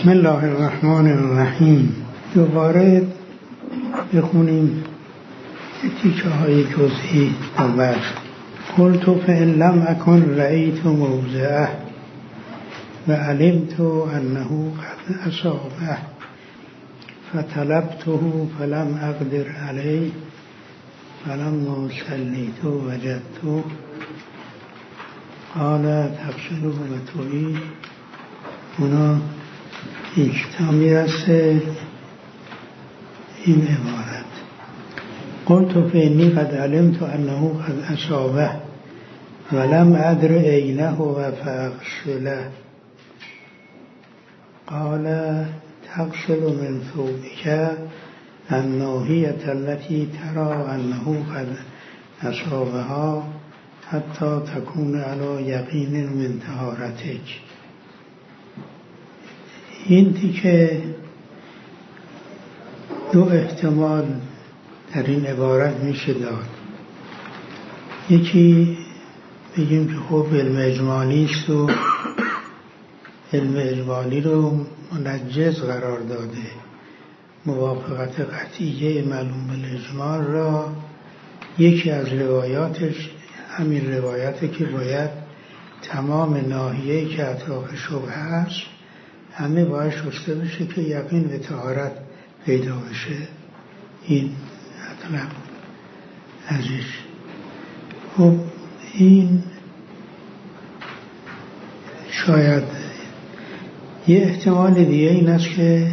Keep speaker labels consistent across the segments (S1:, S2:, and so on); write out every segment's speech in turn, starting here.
S1: بسم الله الرحمن الرحیم. دوباره بخونیم تیکه های جزئی اول. قلت فإن لم أكن رأيت موضعه وعلمت أنه قد أصابه فطلبته فلم أقدر عليه فلما صليت وجدته قال تغسل وتعيد. اونا این کتاب میرسه این عبارت: قلت فإني قد علمت أنه قد أصابه ولم أدر أين هو فأغسله قال تغسل من ثوبك الناحية التي ترى أنه قد أصابها حتى تكون على يقين من طهارتك. این که دو احتمال در این عبارت میشه داد. یکی بگیم که خب علم اجمالی است و علم اجمالی رو منجز قرار داده، موافقت قطعیه معلوم بالاجمال را یکی از روایاتش همین روایته که باید تمام ناحیه‌ای که اطراف شبهه هست همه باید شسته بشه که یقین به طهارت پیدا بشه. این مطلب ازش. خب این شاید یه احتمال دیگه این است که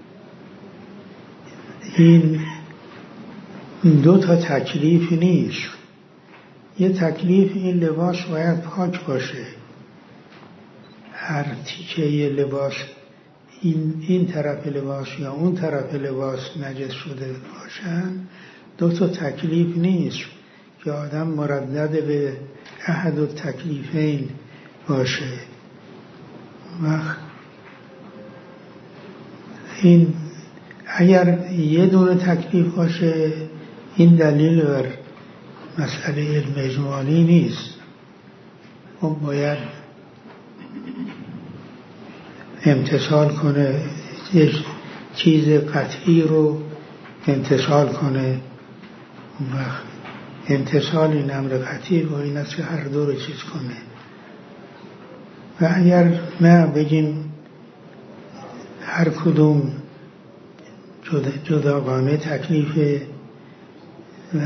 S1: این دو تا تکلیف نیست. یه تکلیف این لباس باید پاک باشه، هر تیکه یه لباس این طرف لباس یا اون طرف لباس نجس شده باشن. دو تا تکلیف نیست که آدم مردد به احد التکلیفین باشه. وقت این اگر یه دونه تکلیف باشه این دلیل بر مسئله علم اجمالی نیست. اون باید امتثال کنه، یه چیز قطعی رو امتثال کنه. اون وقت امتثال این امر قطعی با این است که هر دو رو چیز کنه. و اگر نه بگیم هر کدوم جداگانه تکلیفه و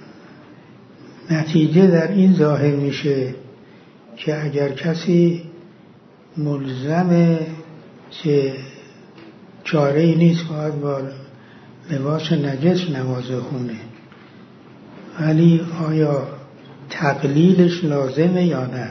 S1: نتیجه در این ظاهر میشه که اگر کسی ملزمه که چاره ای نیست باید با لباس نجس نماز خونه، ولی آیا تقلیلش لازمه یا نه؟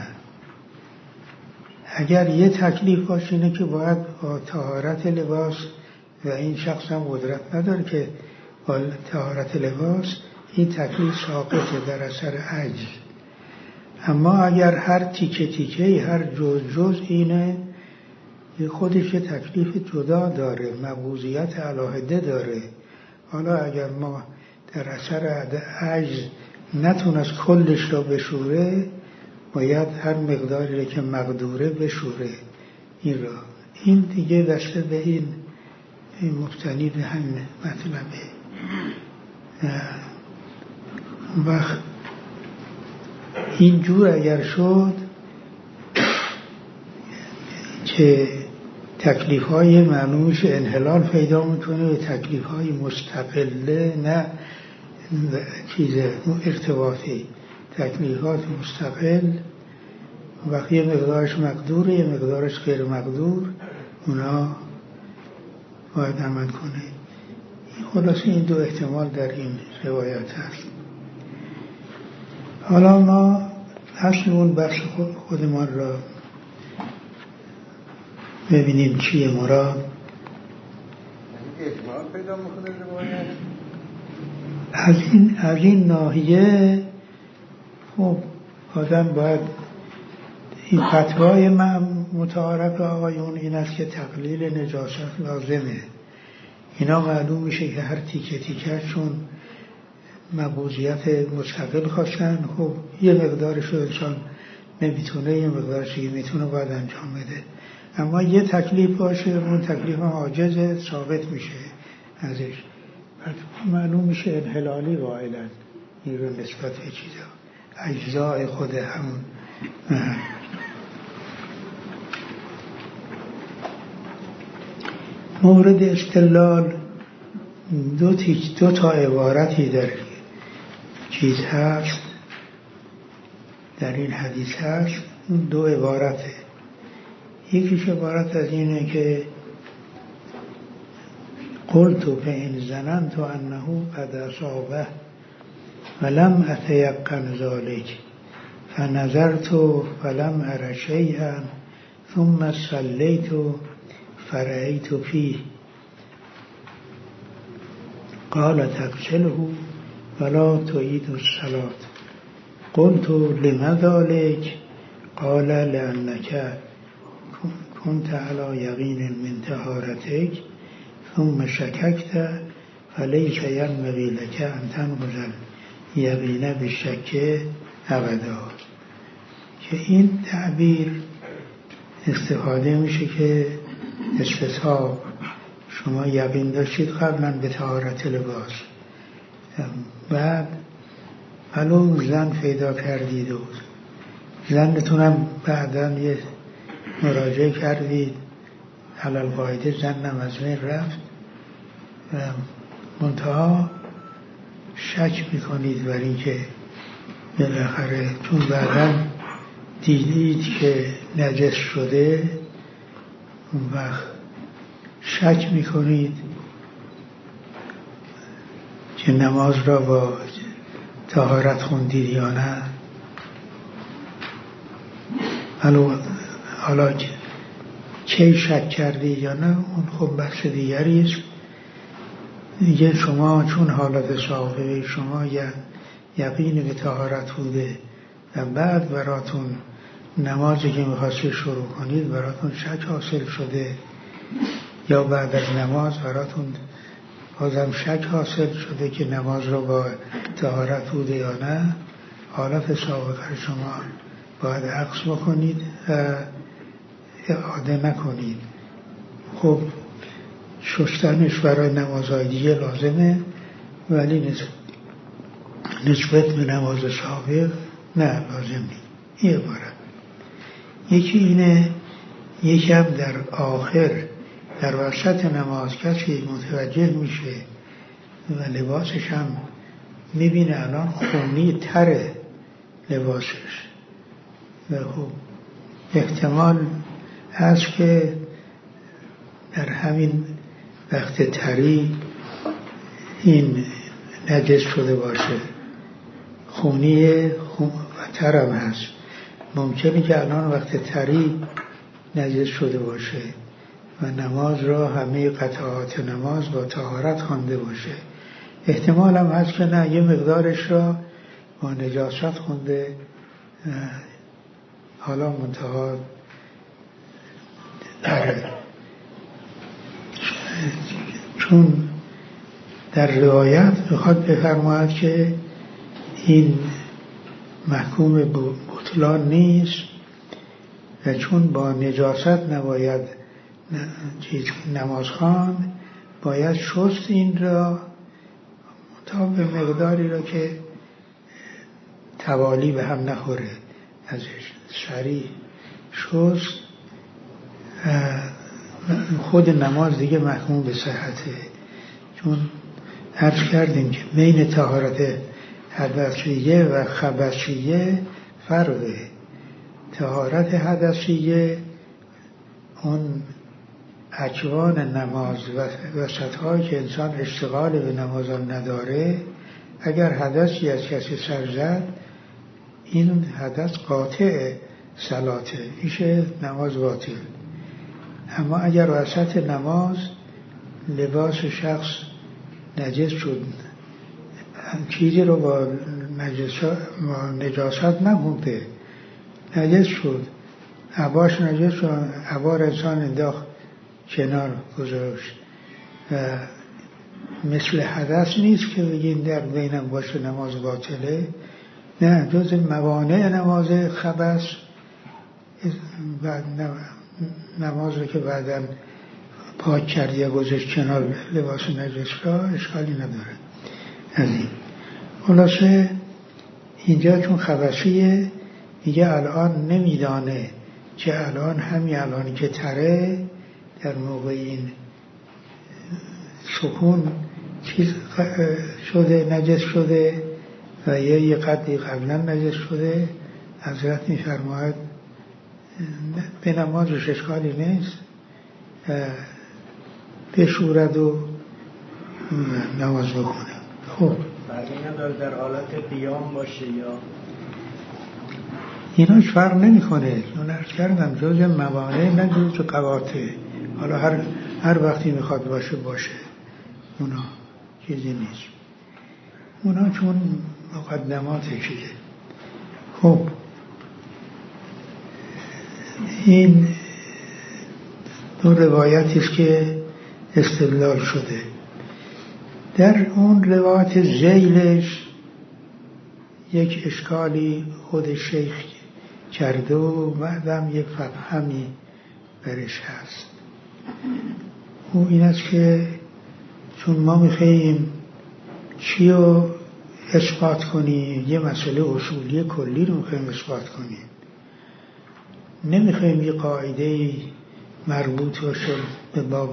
S1: اگر یه تکلیف باشه اینه که باید با طهارت لباس و این شخص هم قدرت نداره که با طهارت لباس این تکلیف ساقطه در اثر عجز. اما اگر هر تیکه تیکه هر جز اینه خودش یه تکلیف جدا داره، مبوضیت علاهده داره. حالا اگر ما در اثر عجز نتونست کلش را بشوره باید هر مقداری که مقدوره بشوره این را. این دیگه دسته به این مبتنی به همین مطلبه. وقت این جور اگر شد که تکلیف‌های معلومش انحلال پیدا میکنه و تکلیف‌های مستقله، نه چیز ارتباطی، تکلیفات مستقل، وقتی یه مقدارش مقدوره یه مقدارش غیر مقدور، اونا باید عمل کنه. خلاصه این دو احتمال در این روایت هست. حالا ما اصل اون بخش خودمان را ببینیم چیه مراد.
S2: اجمال پیدا میکنه روایت
S1: از این ناحیه. خب آدم باید این فتوای متعارف آقایون این است که تقلیل نجاست لازمه. اینا معلوم میشه که هر تیکه تیکه چون مبوضیت مستقل خواستن، خب یه مقدارش رو انسان نمیتونه، یه مقدارش دیگه میتونه باید انجام بده. اما یه تکلیف باشه، اون تکلیف هم عاجز ثابت میشه ازش، معلوم میشه انحلالی قائلا این رو نسبت به چیزا اجزای خود همون. مورد استدلال دو تا عبارتی در چیز هست، در این حدیث هست. اون دو عبارته. یکیش عبارت از اینه که قلت فإن ظننت أنه قد أصابه ولم أتيقن ذلك فنظرت فلم أر شيئا ثم صليت فرأيت فيه قال تغسله ولا تعيد الصلاة. قلت لما ذلك؟ قال لأنك كنت على يقين من طهارتك ثم شككت فليس ينبغي لك أن تنقض اليقين بالشك أبدا. که این تعبیر استفاده میشه که استصحاب، شما یقین داشتید قبلا به طهارت لباس، بعد ولو زن پیدا کردید و زنتونم بعدا یه مراجعه کردید، علال قاعده زنم از بین رفت، منتها شک میکنید بر این که بالاخره چون بعدا دیدید که نجس شده، اون وقت شک میکنید که نماز را با طهارت خوندید یا نه. حالا چه شک کردید یا نه اون خب بحث دیگری است دیگه. شما چون حالت سابقه شما یقین به طهارت بوده و بعد براتون نمازی که میخواستید شروع کنید براتون شک حاصل شده، یا بعد از نماز براتون بازم شک حاصل شده که نماز رو با طهارت بوده یا نه، حالت سابقه شما باید عکس بکنید و اعاده نکنید. خب شستنش برای نمازهای دیگه لازمه، ولی نسبت به نماز سابق نه لازم نیست. این عبارت یکی اینه. یکی هم در آخر در وسط نماز کسی متوجه میشه و لباسش هم میبینه الان خونی تره لباسش، و خب احتمال هست که در همین وقت تری این نجس شده باشه، خونی و ترم هست. ممکنه که الان وقت تری نجس شده باشه و نماز را همه قطعات نماز با طهارت خوانده باشه. احتمال هم هست که نه، یه مقدارش را با نجاست خونده، حالا منتها چون در روایت میخواد بفرماید که این محکوم بطلان نیست و چون با نجاست نباید نماز خواند، باید شست این را تا به مقداری را که توالی به هم نخوره، ازش سریع شست، خود نماز دیگه محکوم به صحته. چون عرض کردیم که بین طهارت حدثیه و خبثیه فرقه. طهارت حدثیه اون اجوان نماز و وسط‌هایی که انسان اشتغال به نماز نداره، اگر حدثی از کسی سر زد این حدث قاطع صلاته، میشه نماز باطل. اما اگر وسط نماز لباس شخص نجس شد، چیزی رو با نجاست نمونده، نجس شد، عباش نجس شد، عبار انسان انداخت کنار گذاشت، مثل حدث نیست که بگیم در بینم باشه نماز باطله. نه، جز موانع نماز خبث و نماز رو که بعداً پاک کردی یا گذاشت کنار لباس نجس را اشکالی نداره. از این خلاصه اینجا چون خبثیه میگه الان نمیدانه که الان همین که تره در موقع این سکون چیز شده نجس شده و یه قدری قبلا نجس شده. حضرت میفرماید به نمازش اشکالی نیست، بشورد و نماز بکنه. خب
S2: این نداره در حالت قیام باشه یا
S1: ایناش فرق نمی کنه. من عرض کردم جز موانع نه جز قواطع. حالا هر وقتی میخواد باشه اونا چیزی نیست، اونا چون مقدماتشه. خب این دو روایتی است که استدلال شده. در اون روایت ذیلش یک اشکالی خود شیخ کرده و بعدم یک فهمی برش هست. او این است که چون ما میخواییم چی رو اثبات کنیم، یه مسئله اصولی کلی رو میخواییم اثبات کنیم، نمیخواییم یه قاعده مربوط باشه به باب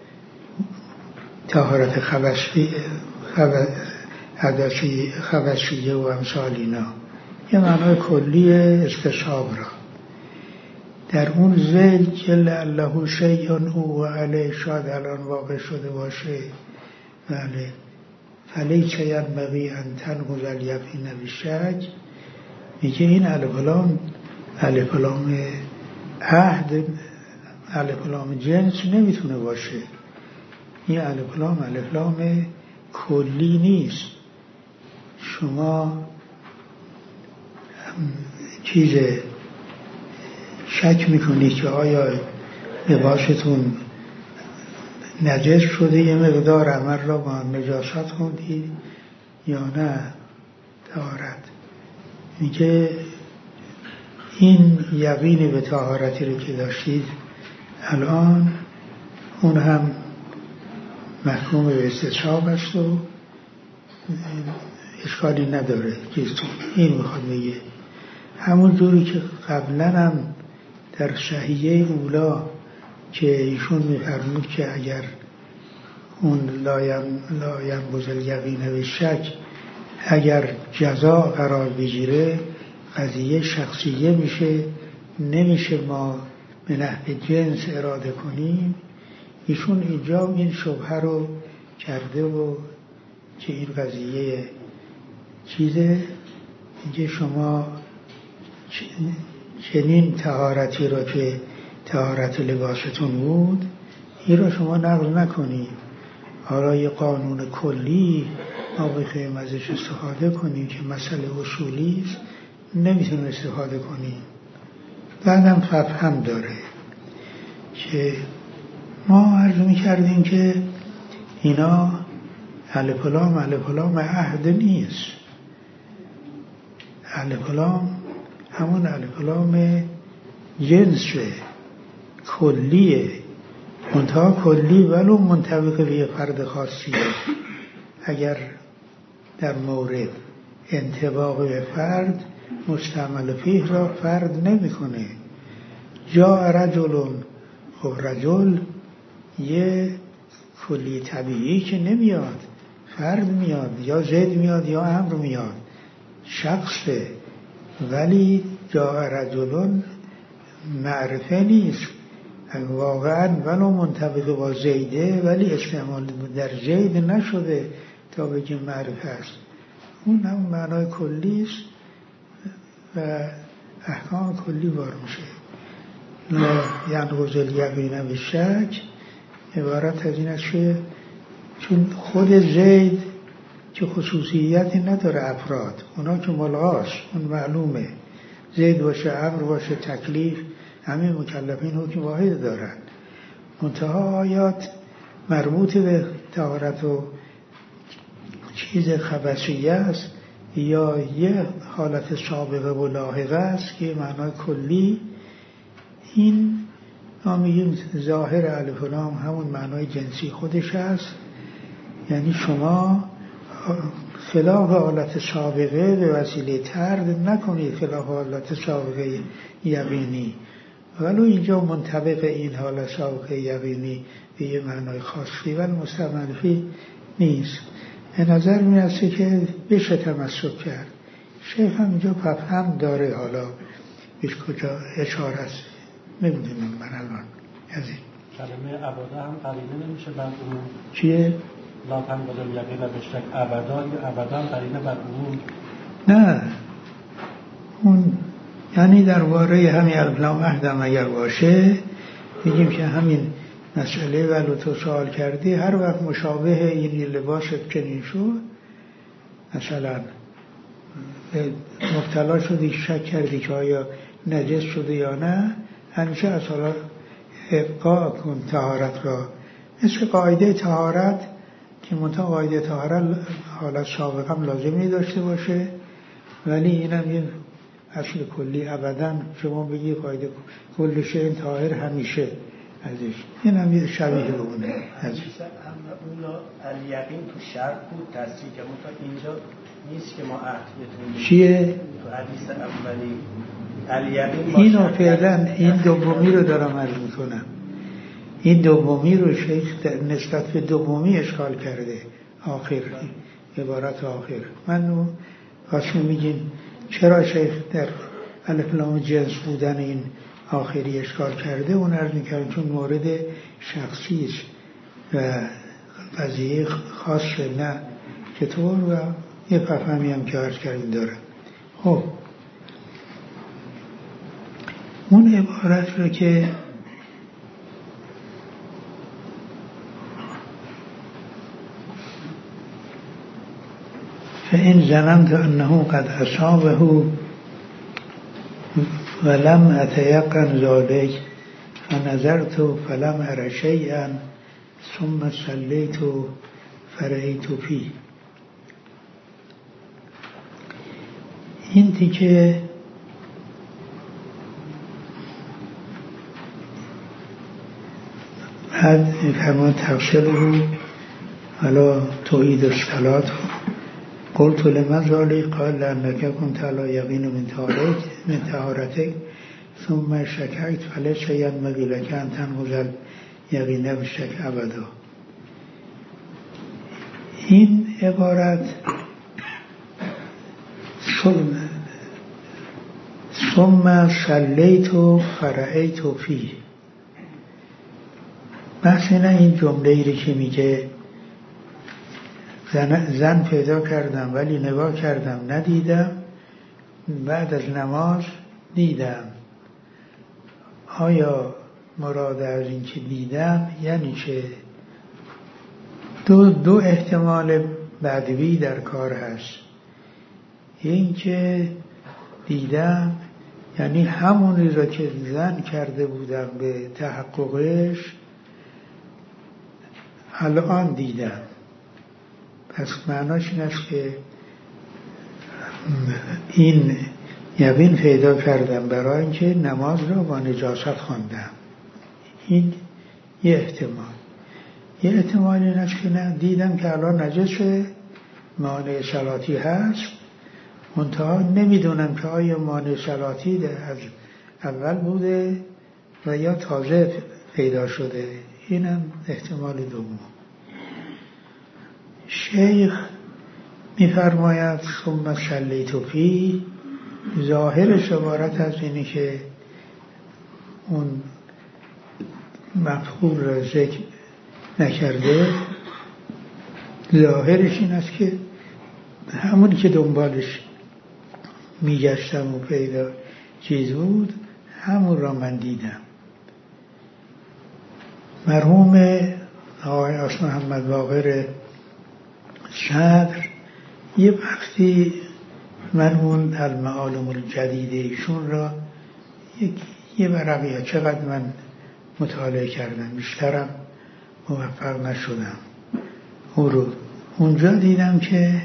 S1: طهارت خبثیه و امثال اینا، یه معنای کلی استصحاب را در اون ذیل جل الله شیء او و علیه شاید الان واقع شده باشه. بله فلیس ینبغی ان تنقض الیقین بالشک. میگه این الف لام عهد الف لام جنس نمیتونه باشه. این الف لام کلی نیست. شما چیز شک میکنید که آیا لباستون نجس شده، یه مقدار عمل را با نجاست خوندید یا نه طهارت. میگه این یقین به طهارتی رو که داشتید الان اون هم محکوم به استصحاب است و اشکالی نداره. این میخواد بگه همون جوری که قبلا هم در صحیحه اولا که ایشون میفرمود که اگر اون لایم بزل یقین به شک اگر جزا قرار بگیره قضیه شخصیه میشه، نمیشه ما به نحو جنس اراده کنیم. ایشون اینجا این شبهه رو کرده و که این قضیه چیزه. میگه شما چنین طهارتی رو که طهارت لباستون بود این رو شما نقل نکنید. حالا یه قانون کلی ما بخوایم ازش استفاده کنیم که مسئله اصولی است نمیتونیم استفاده کنیم. بعدم فهم داره که ما عرض میکردیم که اینا الف لام عهد نیست. الف لام همون الف لام جنسه، کلیه، منتها کلی ولو منطبق به فرد خاصیه. اگر در مورد انطباق به فرد مستعمل فیه را فرد نمیکنه. جاء رجل، خب رجل یه کلی طبیعی که نمیاد، فرد میاد، یا زید میاد یا امر میاد، شخصه. ولی جاء رجل معرفه نیست واقعا، ولو منطبق با زیده ولی استعمال در زید نشده تا بگیم معرفه است. اون هم معنای کلی است و احکام کلی بار میشه. لا ینقض الیقین بالشک عبارت از این است که چون خود زید که خصوصیتی نداره افراد، اونا که ملغاست، اون معلومه، زید باشه امر باشه تکلیف، همه مکلفین حکم واحد دارن. منتها آیات مربوط به طهارت و چیز خبثیه است یا یه حالت سابقه و لاحقه است که معنای کلی. این ما میگیم ظاهر الف و لام همون معنای جنسی خودش هست، یعنی شما خلاف حالت سابقه به وسیله طرد نکنید، خلاف حالت سابقه یقینی، ولو اینجا منطبق این حالت سابقه یقینی به یه معنای خاصی ولی مستمنفی نیست. به نظر میرسه که بشه تمسک کرد. شیخ هم اینجا فهم داره، حالا بیش کجا اشاره است نمیدونم من الان از این
S3: کلمه ابدا هم قرینه نمیشه بر عموم؟
S1: چیه؟
S3: لا تنقض الیقین بشک ابدا، یا ابدا قرینه بر عموم؟
S1: نه، اون یعنی درباره همین الف لام عهدم اگر باشه میگیم که همین مسئله ولو تو سوال کردی هر وقت مشابه این لباست چنین شد، مثلا مبتلا شدی شک کردی که آیا نجس شده یا نه، همیشه از حالا ابقا کن طهارت را، مثل قاعده طهارت که منطقه قاعده طهارت حالت سابقا هم لازمی داشته باشه، ولی این هم یه اصل کلی ابدا شما بگی قاعده کل شیء طاهر همیشه ازش، این هم یه شبیه به اونه ازش.
S2: اون الیقین تو شرط بود تصریح که منطقه اینجا نیست که ما عهدیتون
S1: چیه؟
S2: تو حدیث اولی الیقین
S1: اینو فعلا این دومی رو دارم عرض میکنم، این دومی رو شیخ نسبت به دومی اشکال کرده، آخر عبارت آخر. من واسه میگین چرا شیخ در الف لام جنس بودن این آخری اشکال کرده، اون عرض میکنم چون مورد شخصی است و قضیه خاصه، نه چطور، و یه فهمی هم که عرض کردیم داره. خب اون عبارت رو که فإن ظننت أنه قد أصابه ولم أتيقن ذلك فنظرت فلم أر شيئا ثم صليت فرأيت فيه. این تیکه بعد فرمان تفصیل رو حالا توحید الصلاة قلت لمن ذلك قال لأنك كنت على يقين من طهارتك ثم شككت فليس ينبغي لك أن تنقض اليقين بالشك أبدا. این عبارت ثم صليت فرأيت فيه، مثلا این جمله‌ای که میگه زن پیدا کردم ولی نگاه کردم ندیدم، بعد از نماز دیدم، آیا مراد از این که دیدم یعنی چه؟ دو احتمال بدوی در کار هست. این که دیدم یعنی همونی را که زن کرده بودم به تحققش الان دیدم، پس معناش این است که این یقین پیدا کردم برای اینکه نماز را با نجاست خواندم. این یه احتمال. یه احتمال این است که نه، دیدم که الان نجس شده، مانع صلاتی هست، منتها نمیدونم که آیا مانع صلاتی از اول بوده و یا تازه پیدا شده. اینم احتمال دوم. شیخ می‌فرماید ثم صلیت فیه، ظاهرش عبارت از اینه که اون مفعول را ذکر نکرده، ظاهرش این است که همونی که دنبالش میگشتم و پیدا چیز بود همون را من دیدم. مرحوم آقای آس محمد باقر صدر یه وقتی من اون المعالم الجدیده ایشون را یه ورقیه چقدر من مطالعه کردم، بیشترم موفق نشدم. اونجا دیدم که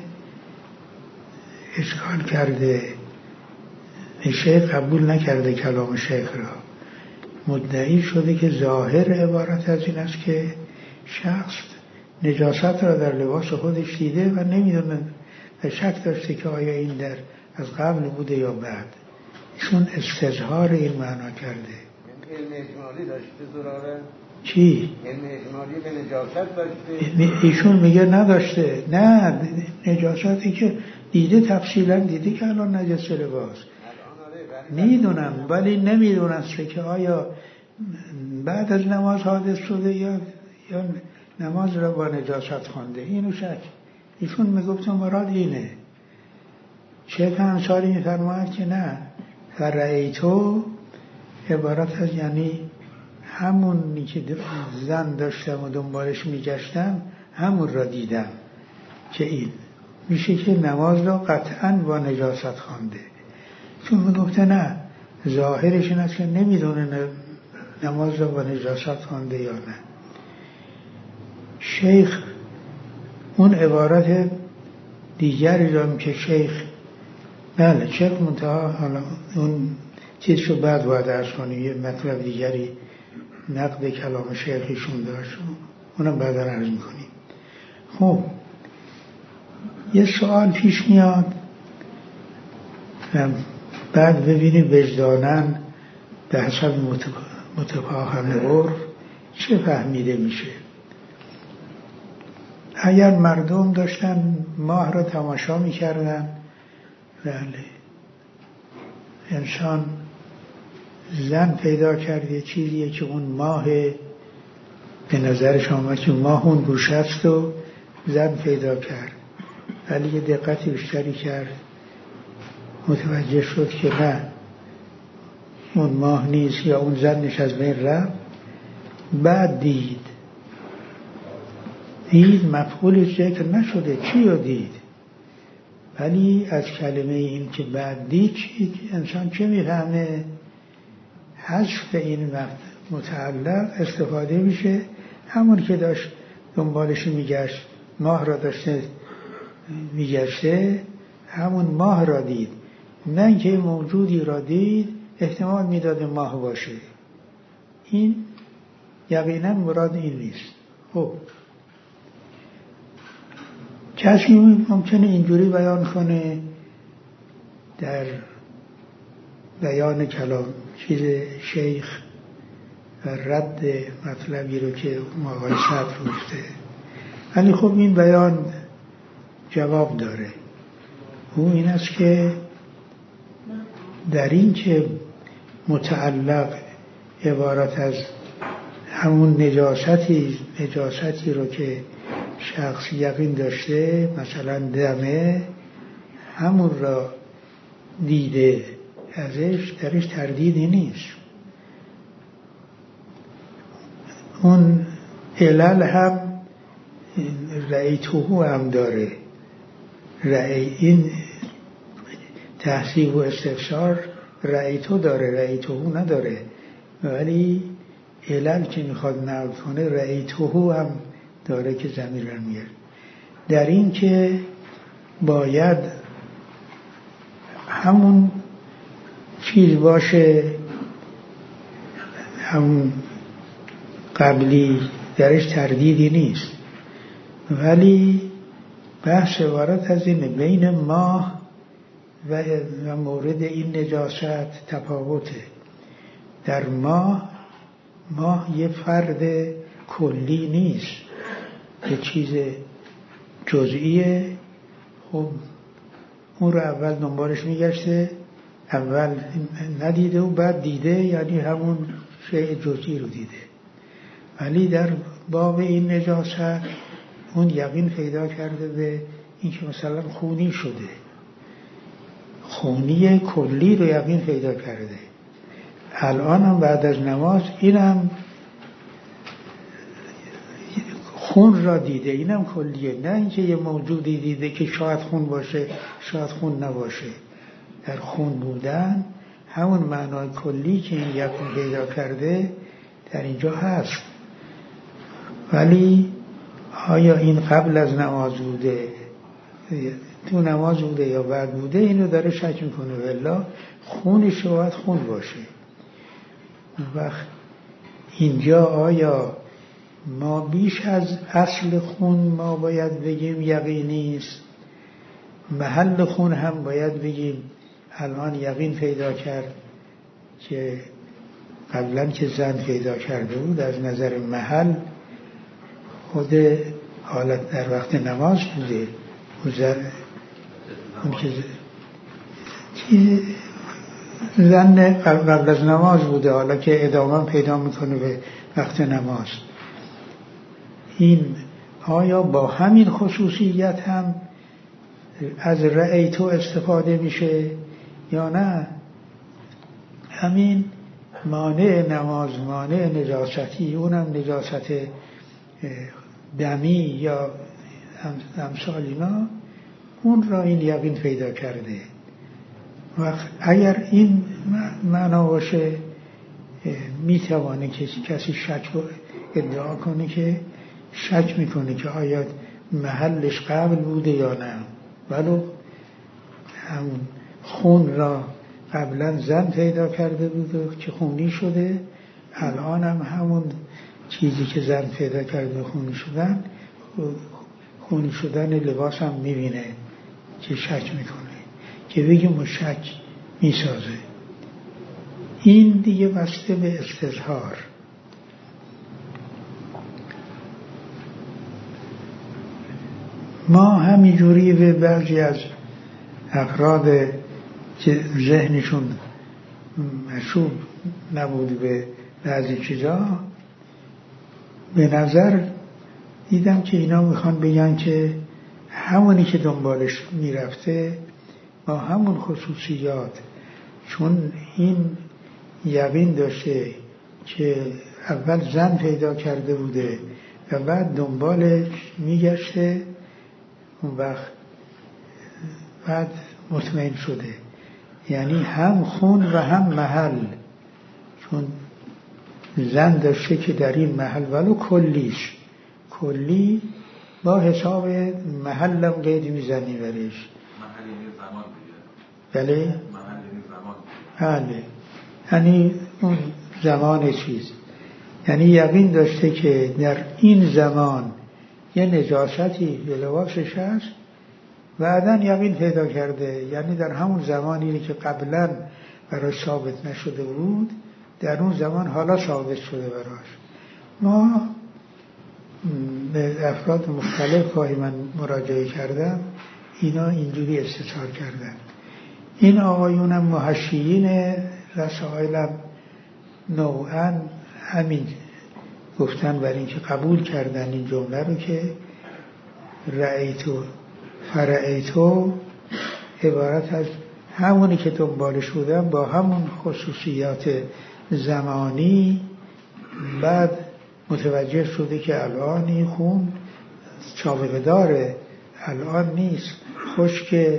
S1: اشکال کرده، شیخ قبول نکرده کلام شیخ را، مدعی شده که ظاهر عبارت از این است که شخص نجاست را در لباس خودش دیده و نمیدونه و شک داشته که آیا این در از قبل بوده یا بعد. ایشون استظهار این معنا کرده.
S4: علم اجمالی داشته زراره؟
S1: چی؟
S4: علم اجمالی به نجاست داشته؟
S1: ایشون میگه نداشته. نه، نجاستی که دیده تفصیلا دیده که الان نجس لباس میدونم، ولی نمیدونست که آیا بعد از نماز حادث شده یا نماز را با نجاست خوانده. اینو شک. ایشون میگفت مراد اینه. شیخ انصاری میفرماید که نه، فرعیتو عبارت از یعنی همونی که زن داشتم و دنبالش میگشتم همون را دیدم که این میشه که نماز را قطعا با نجاست خوانده. چون میگفته نه، ظاهرش این است که نمیدونه نماز را با نجاست خوانده یا نه. شیخ اون عبارت دیگری را که شیخ بله شیخ منتها حالا اون چیزشو بعد باید ارز کنیم، یه مطلب دیگری نقد کلام شیخشون داشت، اونم بعد ارز میکنیم. خب یه سوال پیش میاد بعد ببینیم وجدانن به حسب متفاهم عرف چه فهمیده میشه. اگر مردم داشتن ماه را تماشا میکردن، بله انسان زن پیدا کرده چیزیه که اون ماه به نظرش آمد که ماه اون گوشه است و زن پیدا کرد، ولی یه دقتی بیشتری کرد متوجه شد که نه اون ماه نیست یا اون زنش از بین رفت. بعد دید مفعولش ذکر نشده چی رو دید، ولی از کلمه این که بعد دید چی انسان چه میفهمه؟ حذف این متعلق استفاده میشه. همون که داشت دنبالش میگشت، ماه را داشته میگشته، همون ماه را دید، نه اینکه موجودی را دید احتمال میداده ماه باشه. این یقینا مراد این نیست. خب کسی ممکنه اینجوری بیان کنه در بیان کلام چیز شیخ و رد مطلبی رو که آقای صدر گفته، ولی خب این بیان جواب داره. او این است که در این که متعلق عبارت از همون نجاستی رو که شخص یقین داشته، مثلا دمه، همون را دیده ازش، درش تردیدی نیست. اون علل هم رأیتوهو هم داره، این تحصیب و استفسار رأیتو داره، رأیتوهو نداره، ولی علل که میخواد نقل کنه رأیتوهو هم داره که ضمیر رو میاره. در این که باید همون چیز باشه، همون قبلی، درش تردیدی نیست، ولی بحث عبارت از اینه بین ماه و مورد این نجاست تفاوته. در ماه یه فرد کلی نیست، یه چیز جزئیه. خب اون رو اول دنبالش میگشته، اول ندیده و بعد دیده، یعنی همون شیء جزئی رو دیده. ولی در باب این نجاست اون یقین پیدا کرده به این که مثلا خونی شده، خونی کلی رو یقین پیدا کرده. الان هم بعد از نماز اینم خون را دیده، اینم کلیه، نه اینکه یه موجودی دیده که شاید خون باشه شاید خون نباشه. در خون بودن همون معنای کلی که این یقین پیدا کرده در اینجا هست. ولی آیا این قبل از نماز بوده، تو نماز بوده یا بعد بوده، اینو داره شک میکنه. ولی خونش باید خون باشه. اون وقت اینجا آیا ما بیش از اصل خون ما باید بگیم یقینی است، محل خون هم باید بگیم الان یقین پیدا کرد که قبلا که زن پیدا کرده بود از نظر محل خود حالت در وقت نماز بوده، اون که زن قبل از نماز بوده، حالا که ادامه پیدا میکنه به وقت نماز. این آیا با همین خصوصیت هم از رأیتو استفاده میشه یا نه همین مانع نماز، مانع نجاستی، اونم نجاست دمی یا امثال اینا، اون را این یقین پیدا کرده. و اگر این معنا باشه میتوانه کسی شک ادعا کنه که شک میکنه که آیا محلش قبل بوده یا نه، ولو همون خون را قبلا زن پیدا کرده بوده که خونی شده، الان هم همون چیزی که زن پیدا کرده خونی شدن لباس هم میبینه که شک میکنه که بگیم و شک میسازه. این دیگه بسته به استظهار. ما همینجوری به بعضی از افراد که ذهنشون مشروب نبود به بعضی چیزا، به نظر دیدم که اینا میخوان بگن که همونی که دنبالش میرفته با همون خصوصیات، چون این یقین داشته که اول زن پیدا کرده بوده و بعد دنبالش میگشته، اون وقت بعد مطمئن شده، یعنی هم خون و هم محل، چون زن داشته که در این محل ولو کلی با حساب محلم قید میزنی برش.
S5: محل این زمان دیگه.
S1: بله؟
S5: محل این زمان.
S1: بله، یعنی اون زمان چیز، یعنی یقین داشته که در این زمان یه نجاستی به لباسش هست، بعدن یقین پیدا کرده، یعنی در همون زمانی که قبلا براش ثابت نشده بود در اون زمان حالا ثابت شده براش. ما به افراد مختلف که من مراجعه کردم اینا اینجوری استظهار کردن. این آقایونم محشیین رسائلم نوعا همین گفتن، برای اینکه قبول کردن این جمله رو که رأیتو فرأیتو عبارت از همونی که دنبالش بودن با همون خصوصیات زمانی، بعد متوجه شده که الان این خون سابقه داره، الان نیست، خشک،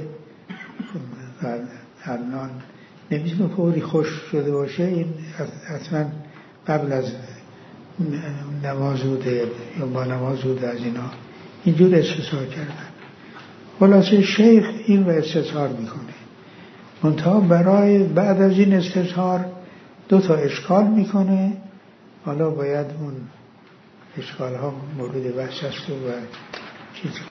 S1: الان نمیتونه فوری خشک شده باشه، این حتما قبل از نماز بوده یا با نماز بوده. از اینا اینجور استظهار کردن. خلاصه شیخ این رو استظهار میکنه، منتها برای بعد از این استظهار 2 اشکال میکنه. حالا باید اون اشکال ها مورد بحث است و چیز